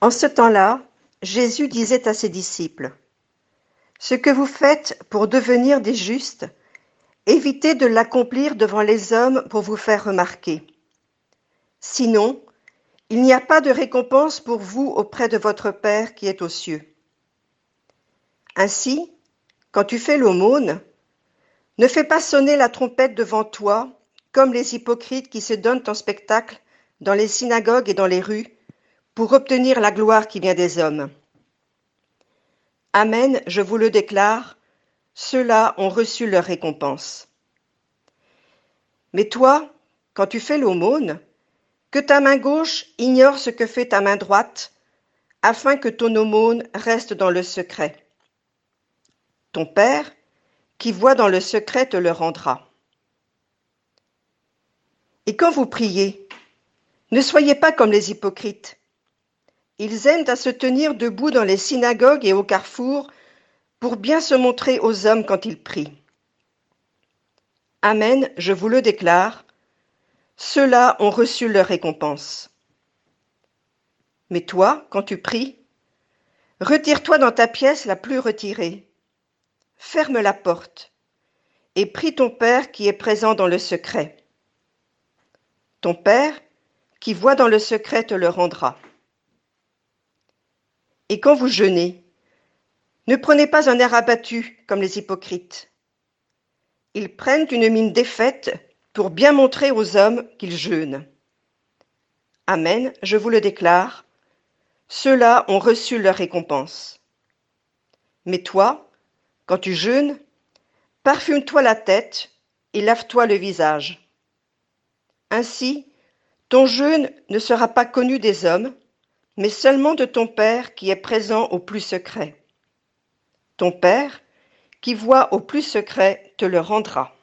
En ce temps-là, Jésus disait à ses disciples: Ce que vous faites pour devenir des justes, évitez de l'accomplir devant les hommes pour vous faire remarquer. Sinon, il n'y a pas de récompense pour vous auprès de votre Père qui est aux cieux. Ainsi, quand tu fais l'aumône, ne fais pas sonner la trompette devant toi, comme les hypocrites qui se donnent en spectacle dans les synagogues et dans les rues, pour obtenir la gloire qui vient des hommes. Amen, je vous le déclare, ceux-là ont reçu leur récompense. Mais toi, quand tu fais l'aumône, que ta main gauche ignore ce que fait ta main droite, afin que ton aumône reste dans le secret. Ton Père, qui voit dans le secret, te le rendra. Et quand vous priez, ne soyez pas comme les hypocrites. Ils aiment à se tenir debout dans les synagogues et au carrefour pour bien se montrer aux hommes quand ils prient. Amen, je vous le déclare, ceux-là ont reçu leur récompense. Mais toi, quand tu pries, retire-toi dans ta pièce la plus retirée, ferme la porte et prie ton Père qui est présent dans le secret. Ton Père, qui voit dans le secret, te le rendra. Et quand vous jeûnez, ne prenez pas un air abattu comme les hypocrites. Ils prennent une mine défaite pour bien montrer aux hommes qu'ils jeûnent. Amen, je vous le déclare, ceux-là ont reçu leur récompense. Mais toi, quand tu jeûnes, parfume-toi la tête et lave-toi le visage. Ainsi, ton jeûne ne sera pas connu des hommes, mais seulement de ton Père qui est présent au plus secret. Ton Père, qui voit au plus secret, te le rendra.